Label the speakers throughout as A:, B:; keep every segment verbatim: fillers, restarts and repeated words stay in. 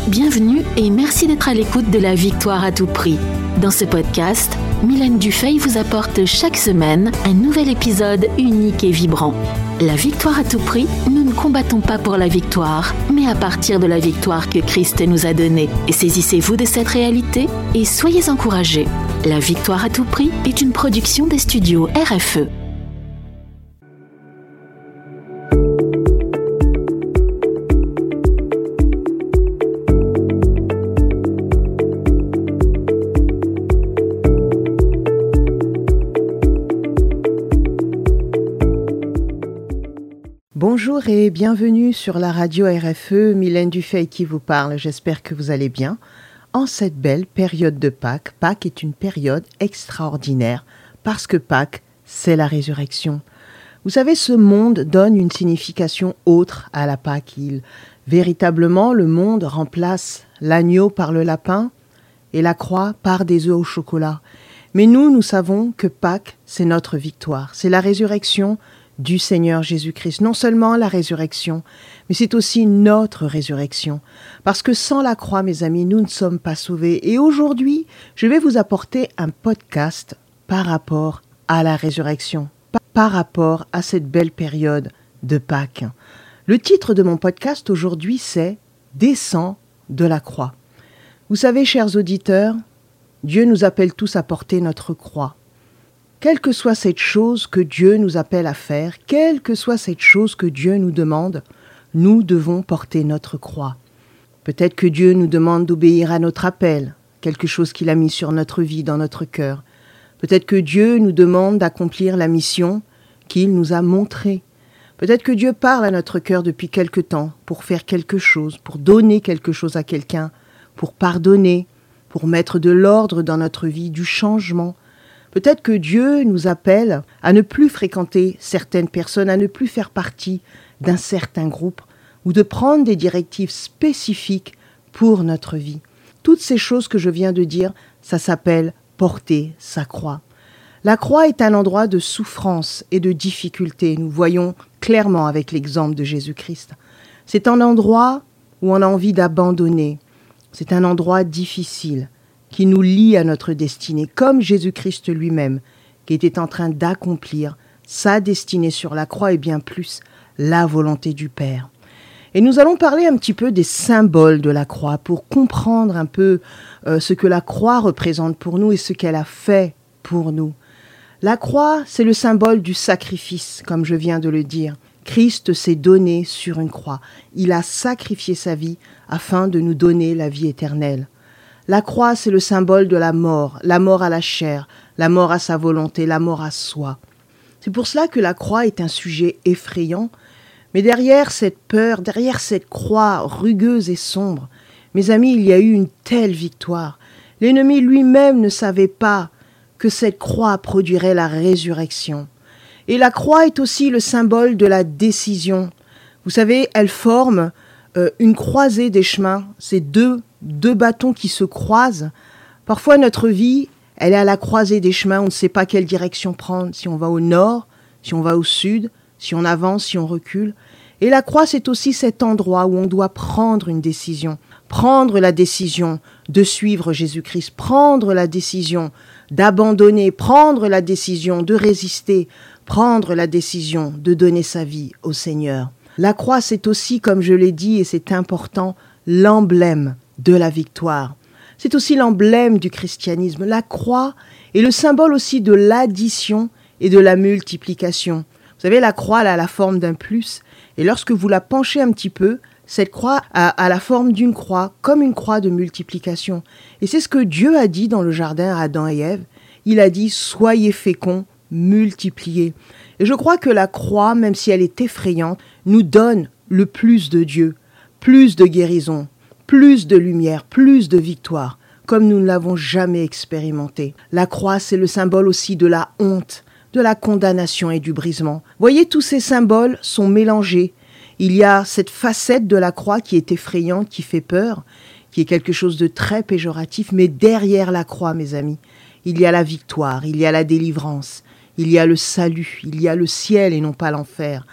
A: Bienvenue et merci d'être à l'écoute de La Victoire à tout prix. Dans ce podcast, Mylène Dufay vous apporte chaque semaine un nouvel épisode unique et vibrant. La victoire à tout prix, nous ne combattons pas pour la victoire, mais à partir de la victoire que Christ nous a donnée. Et saisissez-vous de cette réalité et soyez encouragés. La victoire à tout prix est une production des studios R F E.
B: Bonjour et bienvenue sur la radio R F E, Mylène Dufay qui vous parle, j'espère que vous allez bien. En cette belle période de Pâques, Pâques est une période extraordinaire parce que Pâques, c'est la résurrection. Vous savez, ce monde donne une signification autre à la Pâques. Il, véritablement, le monde remplace l'agneau par le lapin et la croix par des œufs au chocolat. Mais nous, nous savons que Pâques, c'est notre victoire, c'est la résurrection du Seigneur Jésus-Christ. Non seulement la résurrection, mais c'est aussi notre résurrection. Parce que sans la croix, mes amis, nous ne sommes pas sauvés. Et aujourd'hui, je vais vous apporter un podcast par rapport à la résurrection, par rapport à cette belle période de Pâques. Le titre de mon podcast aujourd'hui, c'est « Descends de la croix ». Vous savez, chers auditeurs, Dieu nous appelle tous à porter notre croix. Quelle que soit cette chose que Dieu nous appelle à faire, quelle que soit cette chose que Dieu nous demande, nous devons porter notre croix. Peut-être que Dieu nous demande d'obéir à notre appel, quelque chose qu'il a mis sur notre vie, dans notre cœur. Peut-être que Dieu nous demande d'accomplir la mission qu'il nous a montrée. Peut-être que Dieu parle à notre cœur depuis quelque temps pour faire quelque chose, pour donner quelque chose à quelqu'un, pour pardonner, pour mettre de l'ordre dans notre vie, du changement. Peut-être que Dieu nous appelle à ne plus fréquenter certaines personnes, à ne plus faire partie d'un certain groupe ou de prendre des directives spécifiques pour notre vie. Toutes ces choses que je viens de dire, ça s'appelle porter sa croix. La croix est un endroit de souffrance et de difficulté. Nous voyons clairement avec l'exemple de Jésus-Christ. C'est un endroit où on a envie d'abandonner. C'est un endroit difficile qui nous lie à notre destinée, comme Jésus-Christ lui-même, qui était en train d'accomplir sa destinée sur la croix et bien plus la volonté du Père. Et nous allons parler un petit peu des symboles de la croix pour comprendre un peu euh, ce que la croix représente pour nous et ce qu'elle a fait pour nous. La croix, c'est le symbole du sacrifice, comme je viens de le dire. Christ s'est donné sur une croix. Il a sacrifié sa vie afin de nous donner la vie éternelle. La croix, c'est le symbole de la mort, la mort à la chair, la mort à sa volonté, la mort à soi. C'est pour cela que la croix est un sujet effrayant, mais derrière cette peur, derrière cette croix rugueuse et sombre, mes amis, il y a eu une telle victoire. L'ennemi lui-même ne savait pas que cette croix produirait la résurrection. Et la croix est aussi le symbole de la décision. Vous savez, elle forme euh, une croisée des chemins, ces deux deux bâtons qui se croisent. Parfois, notre vie, elle est à la croisée des chemins. On ne sait pas quelle direction prendre, si on va au nord, si on va au sud, si on avance, si on recule. Et la croix, c'est aussi cet endroit où on doit prendre une décision. Prendre la décision de suivre Jésus-Christ. Prendre la décision d'abandonner. Prendre la décision de résister. Prendre la décision de donner sa vie au Seigneur. La croix, c'est aussi, comme je l'ai dit, et c'est important, l'emblème de la victoire. C'est aussi l'emblème du christianisme. La croix est le symbole aussi de l'addition et de la multiplication. Vous savez, la croix elle a la forme d'un plus, et lorsque vous la penchez un petit peu, cette croix a, a la forme d'une croix, comme une croix de multiplication. Et c'est ce que Dieu a dit dans le jardin à Adam et Ève. Il a dit « Soyez féconds, multipliez ». Et je crois que la croix, même si elle est effrayante, nous donne le plus de Dieu, plus de guérison, plus de lumière, plus de victoire, comme nous ne l'avons jamais expérimenté. La croix, c'est le symbole aussi de la honte, de la condamnation et du brisement. Voyez, tous ces symboles sont mélangés. Il y a cette facette de la croix qui est effrayante, qui fait peur, qui est quelque chose de très péjoratif, mais derrière la croix, mes amis, il y a la victoire, il y a la délivrance, il y a le salut, il y a le ciel et non pas l'enfer.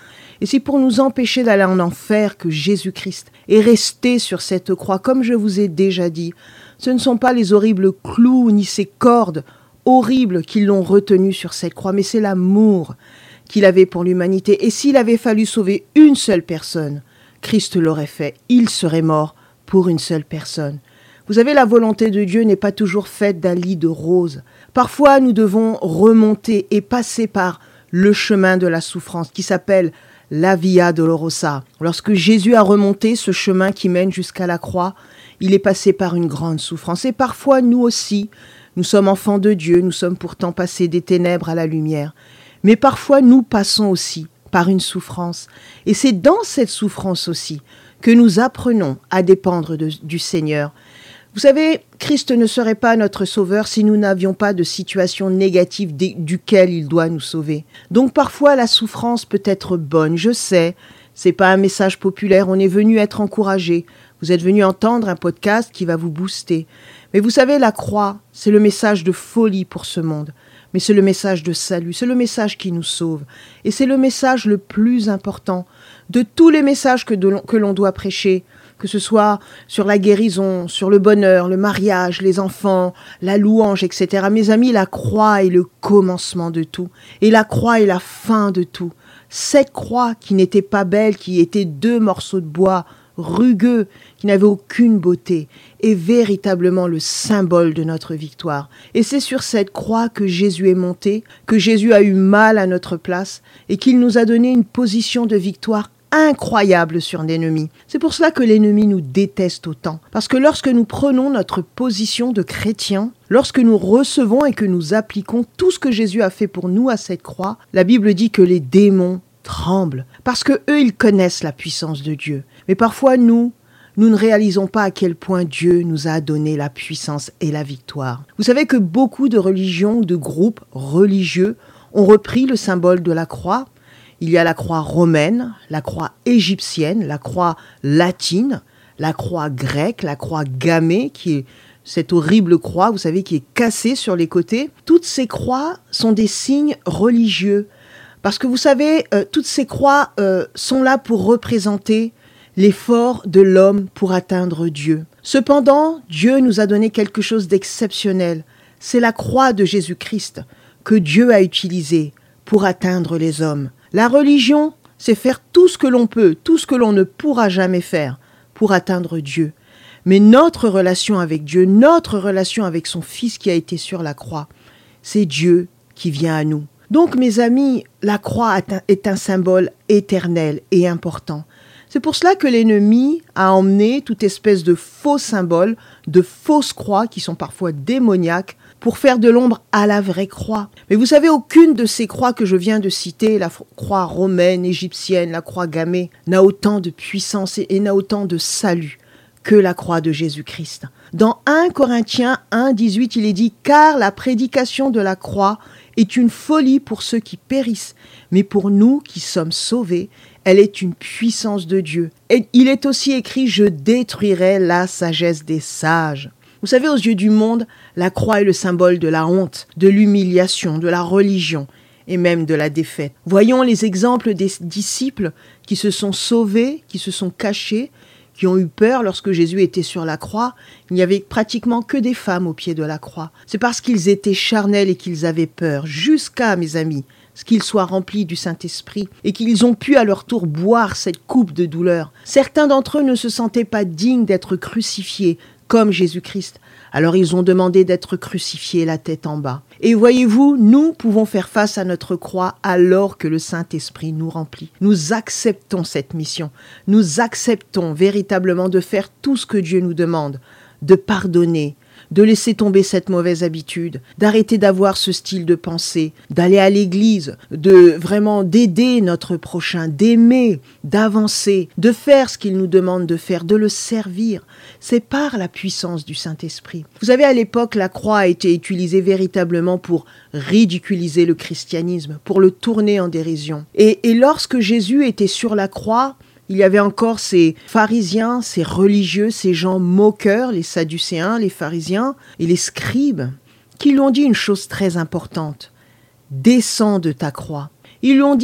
B: Et c'est pour nous empêcher d'aller en enfer que Jésus-Christ est resté sur cette croix. Comme je vous ai déjà dit, ce ne sont pas les horribles clous ni ces cordes horribles qui l'ont retenu sur cette croix, mais c'est l'amour qu'il avait pour l'humanité. Et s'il avait fallu sauver une seule personne, Christ l'aurait fait. Il serait mort pour une seule personne. Vous savez, la volonté de Dieu n'est pas toujours faite d'un lit de roses. Parfois, nous devons remonter et passer par le chemin de la souffrance qui s'appelle la Via Dolorosa. Lorsque Jésus a remonté ce chemin qui mène jusqu'à la croix, il est passé par une grande souffrance. Et parfois, nous aussi, nous sommes enfants de Dieu, nous sommes pourtant passés des ténèbres à la lumière. Mais parfois, nous passons aussi par une souffrance. Et c'est dans cette souffrance aussi que nous apprenons à dépendre de, du Seigneur. Vous savez, Christ ne serait pas notre sauveur si nous n'avions pas de situation négative duquel il doit nous sauver. Donc parfois la souffrance peut être bonne, je sais, c'est pas un message populaire, on est venu être encouragé. Vous êtes venu entendre un podcast qui va vous booster. Mais vous savez, la croix, c'est le message de folie pour ce monde. Mais c'est le message de salut, c'est le message qui nous sauve. Et c'est le message le plus important de tous les messages que, de, que l'on doit prêcher, que ce soit sur la guérison, sur le bonheur, le mariage, les enfants, la louange, et cetera. Mes amis, la croix est le commencement de tout. Et la croix est la fin de tout. Cette croix qui n'était pas belle, qui était deux morceaux de bois rugueux, qui n'avait aucune beauté, est véritablement le symbole de notre victoire. Et c'est sur cette croix que Jésus est monté, que Jésus a eu mal à notre place et qu'il nous a donné une position de victoire incroyable sur l'ennemi. C'est pour cela que l'ennemi nous déteste autant. Parce que lorsque nous prenons notre position de chrétien, lorsque nous recevons et que nous appliquons tout ce que Jésus a fait pour nous à cette croix, la Bible dit que les démons tremblent. Parce que eux, ils connaissent la puissance de Dieu. Mais parfois, nous, nous ne réalisons pas à quel point Dieu nous a donné la puissance et la victoire. Vous savez que beaucoup de religions, de groupes religieux ont repris le symbole de la croix. Il y a la croix romaine, la croix égyptienne, la croix latine, la croix grecque, la croix gammée, qui est cette horrible croix, vous savez, qui est cassée sur les côtés. Toutes ces croix sont des signes religieux. Parce que vous savez, euh, toutes ces croix euh, sont là pour représenter l'effort de l'homme pour atteindre Dieu. Cependant, Dieu nous a donné quelque chose d'exceptionnel. C'est la croix de Jésus-Christ que Dieu a utilisée pour atteindre les hommes. La religion, c'est faire tout ce que l'on peut, tout ce que l'on ne pourra jamais faire pour atteindre Dieu. Mais notre relation avec Dieu, notre relation avec son Fils qui a été sur la croix, c'est Dieu qui vient à nous. Donc, mes amis, la croix est un symbole éternel et important. C'est pour cela que l'ennemi a emmené toute espèce de faux symboles, de fausses croix qui sont parfois démoniaques, pour faire de l'ombre à la vraie croix. Mais vous savez, aucune de ces croix que je viens de citer, la croix romaine, égyptienne, la croix gammée, n'a autant de puissance et n'a autant de salut que la croix de Jésus-Christ. Dans premier Corinthiens un, dix-huit, il est dit « Car la prédication de la croix est une folie pour ceux qui périssent, mais pour nous qui sommes sauvés, elle est une puissance de Dieu. » Et il est aussi écrit « Je détruirai la sagesse des sages. » Vous savez, aux yeux du monde, la croix est le symbole de la honte, de l'humiliation, de la religion et même de la défaite. Voyons les exemples des disciples qui se sont sauvés, qui se sont cachés, qui ont eu peur lorsque Jésus était sur la croix. Il n'y avait pratiquement que des femmes au pied de la croix. C'est parce qu'ils étaient charnels et qu'ils avaient peur, jusqu'à, mes amis, ce qu'ils soient remplis du Saint-Esprit et qu'ils ont pu à leur tour boire cette coupe de douleur. Certains d'entre eux ne se sentaient pas dignes d'être crucifiés comme Jésus-Christ. Alors ils ont demandé d'être crucifiés la tête en bas. Et voyez-vous, nous pouvons faire face à notre croix alors que le Saint-Esprit nous remplit. Nous acceptons cette mission. Nous acceptons véritablement de faire tout ce que Dieu nous demande, de pardonner, de laisser tomber cette mauvaise habitude, d'arrêter d'avoir ce style de pensée, d'aller à l'église, de vraiment d'aider notre prochain, d'aimer, d'avancer, de faire ce qu'il nous demande de faire, de le servir. C'est par la puissance du Saint-Esprit. Vous savez, à l'époque, la croix a été utilisée véritablement pour ridiculiser le christianisme, pour le tourner en dérision. Et, et lorsque Jésus était sur la croix, il y avait encore ces pharisiens, ces religieux, ces gens moqueurs, les sadducéens, les pharisiens et les scribes, qui lui ont dit une chose très importante. « Descends de ta croix ». Ils lui ont dit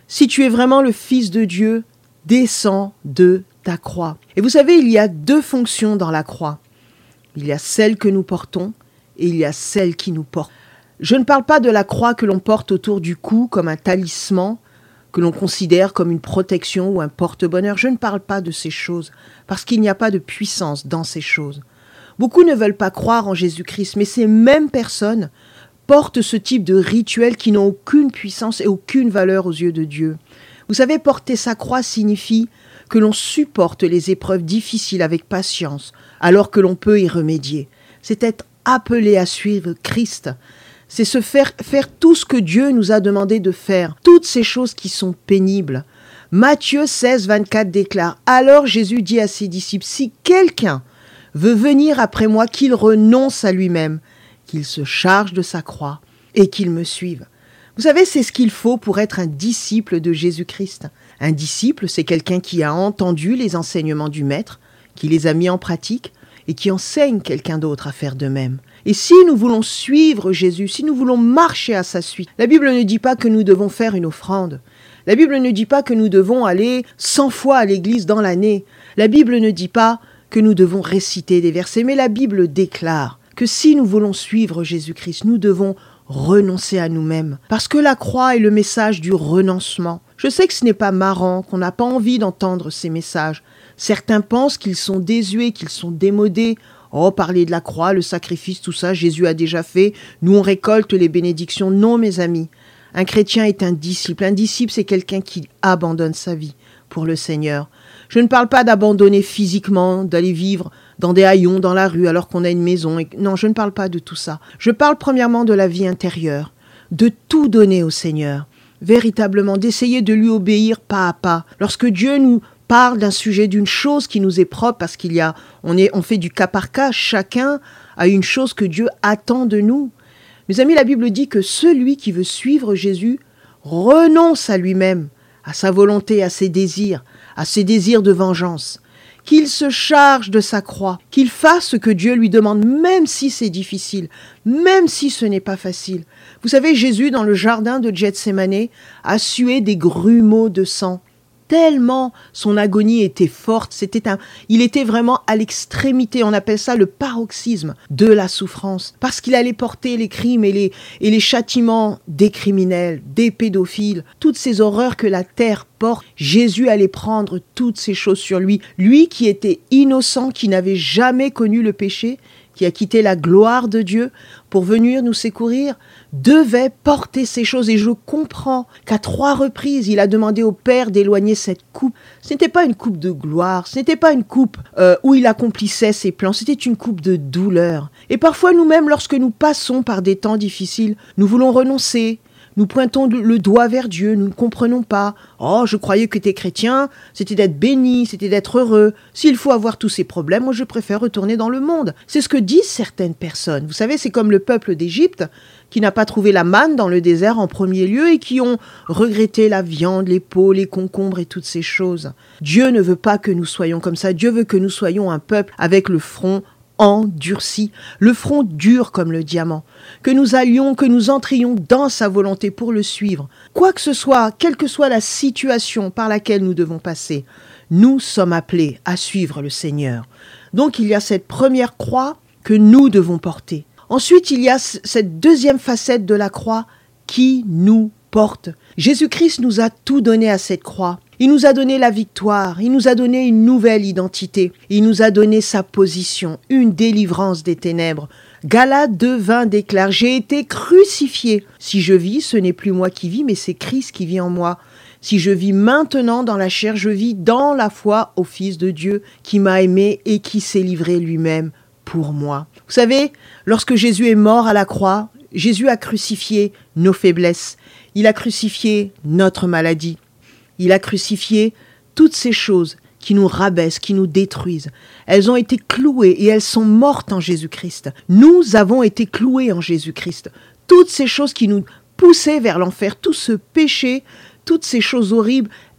B: Si tu es vraiment le Fils de Dieu, descends de ta croix. Et vous savez, il y a deux fonctions dans la croix. Il y a celle que nous portons et il y a celle qui nous porte. Je ne parle pas de la croix que l'on porte autour du cou comme un talisman, que l'on considère comme une protection ou un porte-bonheur. Je ne parle pas de ces choses, parce qu'il n'y a pas de puissance dans ces choses. Beaucoup ne veulent pas croire en Jésus-Christ, mais ces mêmes personnes portent ce type de rituels qui n'ont aucune puissance et aucune valeur aux yeux de Dieu. Vous savez, porter sa croix signifie que l'on supporte les épreuves difficiles avec patience, alors que l'on peut y remédier. C'est être appelé à suivre Christ. C'est se faire faire tout ce que Dieu nous a demandé de faire, toutes ces choses qui sont pénibles. Matthieu seize, vingt-quatre déclare « Alors Jésus dit à ses disciples, si quelqu'un veut venir après moi, qu'il renonce à lui-même, qu'il se charge de sa croix et qu'il me suive. » Vous savez, c'est ce qu'il faut pour être un disciple de Jésus-Christ. Un disciple, c'est quelqu'un qui a entendu les enseignements du Maître, qui les a mis en pratique et qui enseigne quelqu'un d'autre à faire de même. Et si nous voulons suivre Jésus, si nous voulons marcher à sa suite, la Bible ne dit pas que nous devons faire une offrande. La Bible ne dit pas que nous devons aller cent fois à l'église dans l'année. La Bible ne dit pas que nous devons réciter des versets, mais la Bible déclare que si nous voulons suivre Jésus-Christ, nous devons renoncer à nous-mêmes. Parce que la croix est le message du renoncement. Je sais que ce n'est pas marrant, qu'on n'a pas envie d'entendre ces messages. Certains pensent qu'ils sont désuets, qu'ils sont démodés. Oh, parler de la croix, le sacrifice, tout ça, Jésus a déjà fait. Nous, on récolte les bénédictions. Non, mes amis. Un chrétien est un disciple. Un disciple, c'est quelqu'un qui abandonne sa vie pour le Seigneur. Je ne parle pas d'abandonner physiquement, d'aller vivre dans des haillons dans la rue alors qu'on a une maison. Et... Non, je ne parle pas de tout ça. Je parle premièrement de la vie intérieure, de tout donner au Seigneur. Véritablement, d'essayer de lui obéir pas à pas. Lorsque Dieu nous parle d'un sujet, d'une chose qui nous est propre, parce qu'il y a, on est, on fait du cas par cas, chacun a une chose que Dieu attend de nous. Mes amis, la Bible dit que celui qui veut suivre Jésus renonce à lui-même, à sa volonté, à ses désirs, à ses désirs de vengeance, qu'il se charge de sa croix, qu'il fasse ce que Dieu lui demande, même si c'est difficile, même si ce n'est pas facile. Vous savez, Jésus, dans le jardin de Gethsémanée, a sué des grumeaux de sang. Tellement son agonie était forte, c'était un, il était vraiment à l'extrémité, on appelle ça le paroxysme de la souffrance, parce qu'il allait porter les crimes et les, et les châtiments des criminels, des pédophiles, toutes ces horreurs que la terre porte. Jésus allait prendre toutes ces choses sur lui, lui qui était innocent, qui n'avait jamais connu le péché, qui a quitté la gloire de Dieu pour venir nous secourir, devait porter ces choses. Et je comprends qu'à trois reprises, il a demandé au Père d'éloigner cette coupe. Ce n'était pas une coupe de gloire, ce n'était pas une coupe euh, où il accomplissait ses plans, c'était une coupe de douleur. Et parfois, nous-mêmes, lorsque nous passons par des temps difficiles, nous voulons renoncer. Nous pointons le doigt vers Dieu, nous ne comprenons pas. Oh, je croyais que t'es chrétien, c'était d'être béni, c'était d'être heureux. S'il faut avoir tous ces problèmes, moi je préfère retourner dans le monde. C'est ce que disent certaines personnes. Vous savez, c'est comme le peuple d'Égypte qui n'a pas trouvé la manne dans le désert en premier lieu et qui ont regretté la viande, les pots, les concombres et toutes ces choses. Dieu ne veut pas que nous soyons comme ça. Dieu veut que nous soyons un peuple avec le front endurci, le front dur comme le diamant, que nous allions, que nous entrions dans sa volonté pour le suivre. Quoi que ce soit, quelle que soit la situation par laquelle nous devons passer, nous sommes appelés à suivre le Seigneur. Donc il y a cette première croix que nous devons porter. Ensuite, il y a cette deuxième facette de la croix qui nous porte. Jésus-Christ nous a tout donné à cette croix. Il nous a donné la victoire, il nous a donné une nouvelle identité, il nous a donné sa position, une délivrance des ténèbres. Galates deux vingt déclare « J'ai été crucifié. Si je vis, ce n'est plus moi qui vis, mais c'est Christ qui vit en moi. Si je vis maintenant dans la chair, je vis dans la foi au Fils de Dieu qui m'a aimé et qui s'est livré lui-même pour moi. » Vous savez, lorsque Jésus est mort à la croix, Jésus a crucifié nos faiblesses, il a crucifié notre maladie. Il a crucifié toutes ces choses qui nous rabaissent, qui nous détruisent. Elles ont été clouées et elles sont mortes en Jésus-Christ. Nous avons été cloués en Jésus-Christ. Toutes ces choses qui nous poussaient vers l'enfer, tout ce péché, toutes ces choses horribles,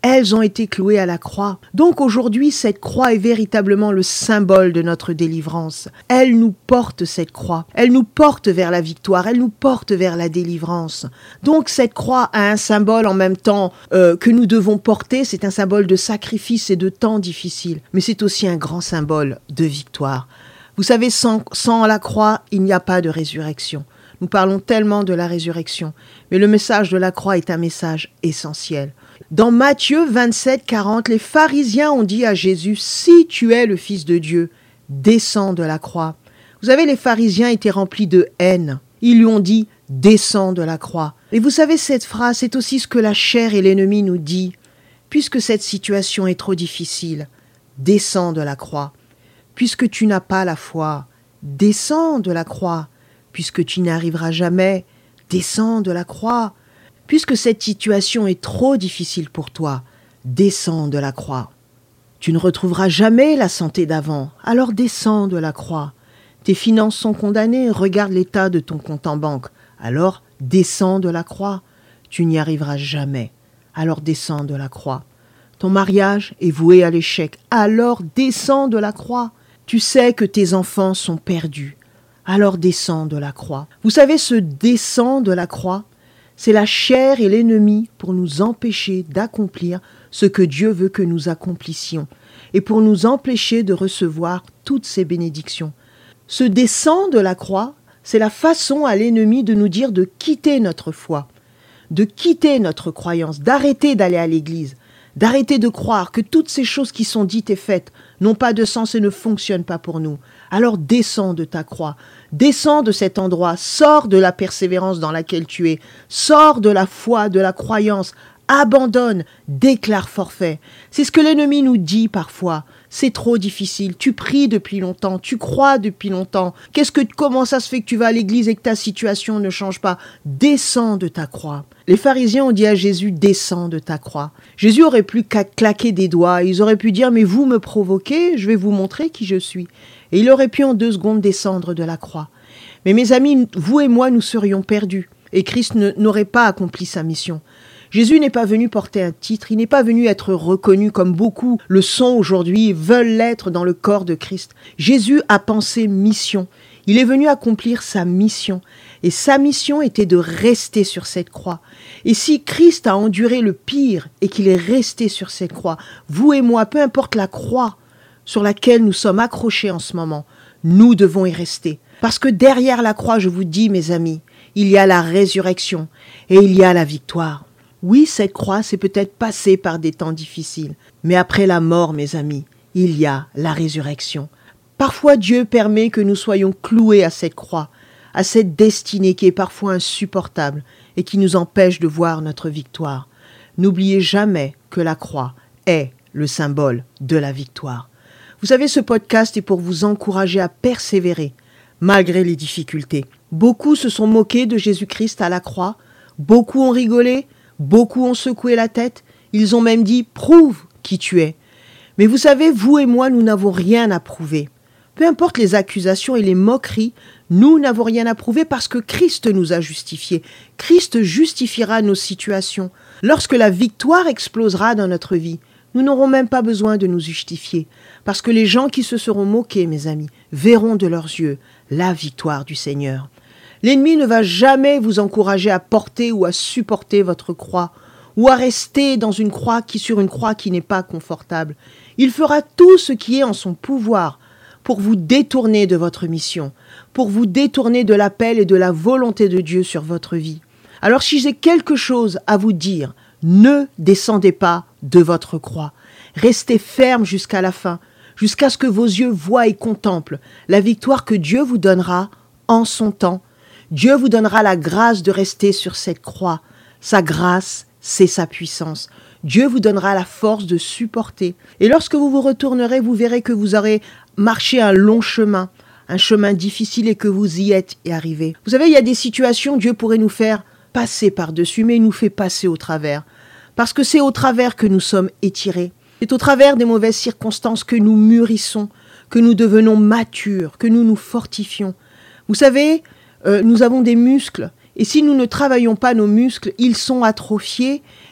B: elles ont été clouées à la croix. Donc aujourd'hui, cette croix est véritablement le symbole de notre délivrance. Elle nous porte cette croix. Elle nous porte vers la victoire. Elle nous porte vers la délivrance. Donc cette croix a un symbole en même temps euh, que nous devons porter. C'est un symbole de sacrifice et de temps difficile. Mais c'est aussi un grand symbole de victoire. Vous savez, sans, sans la croix, il n'y a pas de résurrection. Nous parlons tellement de la résurrection, mais le message de la croix est un message essentiel. Dans Matthieu vingt-sept, quarante, les pharisiens ont dit à Jésus, « Si tu es le Fils de Dieu, descends de la croix. » Vous savez, les pharisiens étaient remplis de haine. Ils lui ont dit, « Descends de la croix. » Et vous savez, cette phrase, c'est aussi ce que la chair et l'ennemi nous dit. Puisque cette situation est trop difficile, descends de la croix. Puisque tu n'as pas la foi, descends de la croix. Puisque tu n'y arriveras jamais, descends de la croix. Puisque cette situation est trop difficile pour toi, descends de la croix. Tu ne retrouveras jamais la santé d'avant, alors descends de la croix. Tes finances sont condamnées, regarde l'état de ton compte en banque, alors descends de la croix. Tu n'y arriveras jamais, alors descends de la croix. Ton mariage est voué à l'échec, alors descends de la croix. Tu sais que tes enfants sont perdus, alors descends de la croix. Vous savez, ce descend de la croix, c'est la chair et l'ennemi pour nous empêcher d'accomplir ce que Dieu veut que nous accomplissions et pour nous empêcher de recevoir toutes ces bénédictions. Ce descend de la croix, c'est la façon à l'ennemi de nous dire de quitter notre foi, de quitter notre croyance, d'arrêter d'aller à l'église, d'arrêter de croire que toutes ces choses qui sont dites et faites n'ont pas de sens et ne fonctionnent pas pour nous. Alors descends de ta croix, descends de cet endroit, sors de la persévérance dans laquelle tu es, sors de la foi, de la croyance, abandonne, déclare forfait. C'est ce que l'ennemi nous dit parfois. C'est trop difficile, tu pries depuis longtemps, tu crois depuis longtemps. Qu'est-ce que, comment ça se fait que tu vas à l'église et que ta situation ne change pas? Descends de ta croix. Les pharisiens ont dit à Jésus, descends de ta croix. Jésus aurait pu claquer des doigts, ils auraient pu dire, mais vous me provoquez, je vais vous montrer qui je suis. Et il aurait pu en deux secondes descendre de la croix. Mais mes amis, vous et moi, nous serions perdus, et Christ ne, n'aurait pas accompli sa mission. Jésus n'est pas venu porter un titre, il n'est pas venu être reconnu comme beaucoup le sont aujourd'hui, veulent l'être dans le corps de Christ. Jésus a pensé mission. Il est venu accomplir sa mission. Et sa mission était de rester sur cette croix. Et si Christ a enduré le pire et qu'il est resté sur cette croix, vous et moi, peu importe la croix sur laquelle nous sommes accrochés en ce moment, nous devons y rester. Parce que derrière la croix, je vous dis, mes amis, il y a la résurrection et il y a la victoire. Oui, cette croix s'est peut-être passée par des temps difficiles, mais après la mort, mes amis, il y a la résurrection. Parfois, Dieu permet que nous soyons cloués à cette croix, à cette destinée qui est parfois insupportable et qui nous empêche de voir notre victoire. N'oubliez jamais que la croix est le symbole de la victoire. Vous savez, ce podcast est pour vous encourager à persévérer malgré les difficultés. Beaucoup se sont moqués de Jésus-Christ à la croix, beaucoup ont rigolé, beaucoup ont secoué la tête, ils ont même dit « prouve qui tu es ». Mais vous savez, vous et moi, nous n'avons rien à prouver. Peu importe les accusations et les moqueries, nous n'avons rien à prouver parce que Christ nous a justifiés. Christ justifiera nos situations. Lorsque la victoire explosera dans notre vie, nous n'aurons même pas besoin de nous justifier. Parce que les gens qui se seront moqués, mes amis, verront de leurs yeux la victoire du Seigneur. L'ennemi ne va jamais vous encourager à porter ou à supporter votre croix, ou à rester dans une croix qui, sur une croix qui n'est pas confortable. Il fera tout ce qui est en son pouvoir pour vous détourner de votre mission, pour vous détourner de l'appel et de la volonté de Dieu sur votre vie. Alors si j'ai quelque chose à vous dire, ne descendez pas de votre croix. Restez ferme jusqu'à la fin, jusqu'à ce que vos yeux voient et contemplent la victoire que Dieu vous donnera en son temps. Dieu vous donnera la grâce de rester sur cette croix. Sa grâce, c'est sa puissance. Dieu vous donnera la force de supporter. Et lorsque vous vous retournerez, vous verrez que vous aurez marché un long chemin, un chemin difficile et que vous y êtes et arrivé. Vous savez, il y a des situations, Dieu pourrait nous faire passer par-dessus, mais il nous fait passer au travers. Parce que c'est au travers que nous sommes étirés. C'est au travers des mauvaises circonstances que nous mûrissons, que nous devenons matures, que nous nous fortifions. Vous savez, euh, nous avons des muscles, et si nous ne travaillons pas nos muscles, ils sont atrophiés,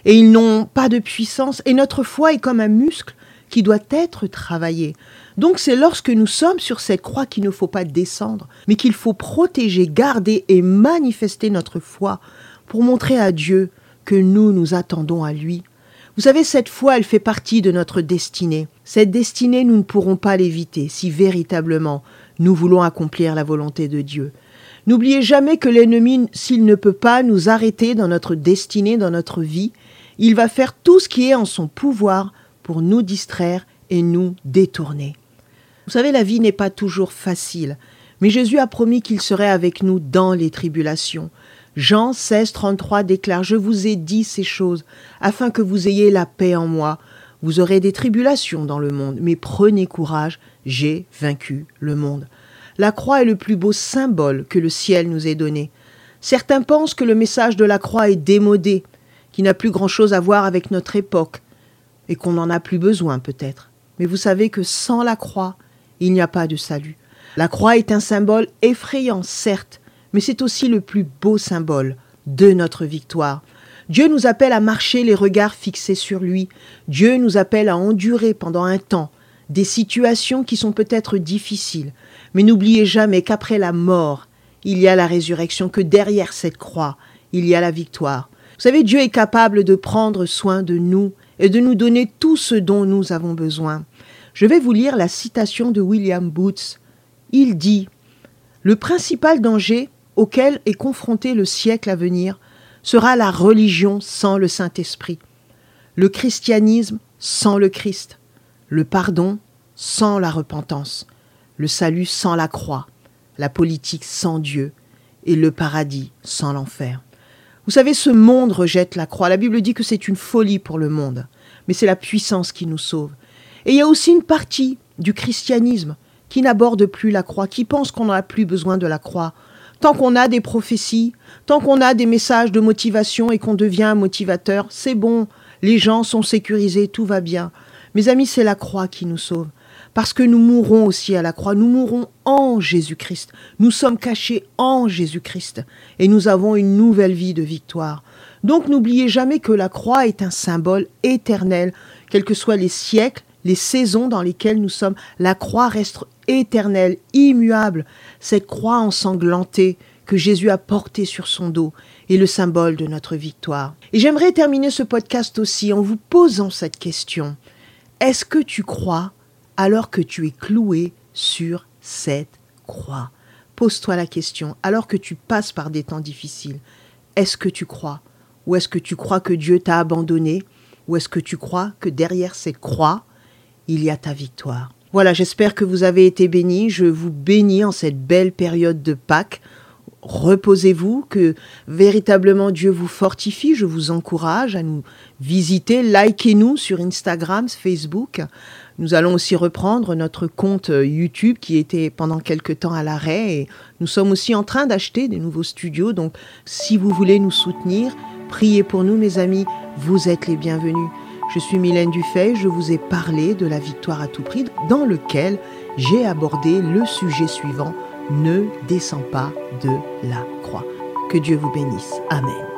B: et ils n'ont pas de puissance. Et notre foi est comme un muscle qui doit être travaillé. Donc c'est lorsque nous sommes sur cette croix qu'il ne faut pas descendre, mais qu'il faut protéger, garder et manifester notre foi pour montrer à Dieu que nous nous attendons à lui. Vous savez, cette foi, elle fait partie de notre destinée. Cette destinée, nous ne pourrons pas l'éviter si véritablement nous voulons accomplir la volonté de Dieu. N'oubliez jamais que l'ennemi, s'il ne peut pas nous arrêter dans notre destinée, dans notre vie, il va faire tout ce qui est en son pouvoir pour nous distraire et nous détourner. Vous savez, la vie n'est pas toujours facile, mais Jésus a promis qu'il serait avec nous dans les tribulations. Jean seize, trente-trois déclare « Je vous ai dit ces choses, afin que vous ayez la paix en moi. Vous aurez des tribulations dans le monde, mais prenez courage, j'ai vaincu le monde. » La croix est le plus beau symbole que le ciel nous ait donné. Certains pensent que le message de la croix est démodé, qu'il n'a plus grand-chose à voir avec notre époque, et qu'on n'en a plus besoin peut-être. Mais vous savez que sans la croix, il n'y a pas de salut. La croix est un symbole effrayant, certes, mais c'est aussi le plus beau symbole de notre victoire. Dieu nous appelle à marcher les regards fixés sur lui. Dieu nous appelle à endurer pendant un temps des situations qui sont peut-être difficiles. Mais n'oubliez jamais qu'après la mort, il y a la résurrection, que derrière cette croix, il y a la victoire. Vous savez, Dieu est capable de prendre soin de nous et de nous donner tout ce dont nous avons besoin. Je vais vous lire la citation de William Booth. Il dit « Le principal danger auquel est confronté le siècle à venir sera la religion sans le Saint-Esprit, le christianisme sans le Christ, le pardon sans la repentance, le salut sans la croix, la politique sans Dieu et le paradis sans l'enfer. » Vous savez, ce monde rejette la croix. La Bible dit que c'est une folie pour le monde, mais c'est la puissance qui nous sauve. Et il y a aussi une partie du christianisme qui n'aborde plus la croix, qui pense qu'on n'a plus besoin de la croix. Tant qu'on a des prophéties, tant qu'on a des messages de motivation et qu'on devient un motivateur, c'est bon, les gens sont sécurisés, tout va bien. Mes amis, c'est la croix qui nous sauve. Parce que nous mourrons aussi à la croix, nous mourrons en Jésus-Christ. Nous sommes cachés en Jésus-Christ et nous avons une nouvelle vie de victoire. Donc n'oubliez jamais que la croix est un symbole éternel, quels que soient les siècles, les saisons dans lesquelles nous sommes. La croix reste éternelle, immuable. Cette croix ensanglantée que Jésus a portée sur son dos est le symbole de notre victoire. Et j'aimerais terminer ce podcast aussi en vous posant cette question. Est-ce que tu crois alors que tu es cloué sur cette croix? Pose-toi la question, alors que tu passes par des temps difficiles, est-ce que tu crois? Ou est-ce que tu crois que Dieu t'a abandonné? Ou est-ce que tu crois que derrière cette croix, il y a ta victoire? Voilà, j'espère que vous avez été bénis. Je vous bénis en cette belle période de Pâques. Reposez-vous, que véritablement Dieu vous fortifie. Je vous encourage à nous visiter. Likez-nous sur Instagram, Facebook. Nous allons aussi reprendre notre compte YouTube qui était pendant quelque temps à l'arrêt. Et nous sommes aussi en train d'acheter des nouveaux studios. Donc, si vous voulez nous soutenir, priez pour nous, mes amis. Vous êtes les bienvenus. Je suis Mylène Dufay. Je vous ai parlé de la victoire à tout prix, dans lequel j'ai abordé le sujet suivant. Ne descends pas de la croix. Que Dieu vous bénisse. Amen.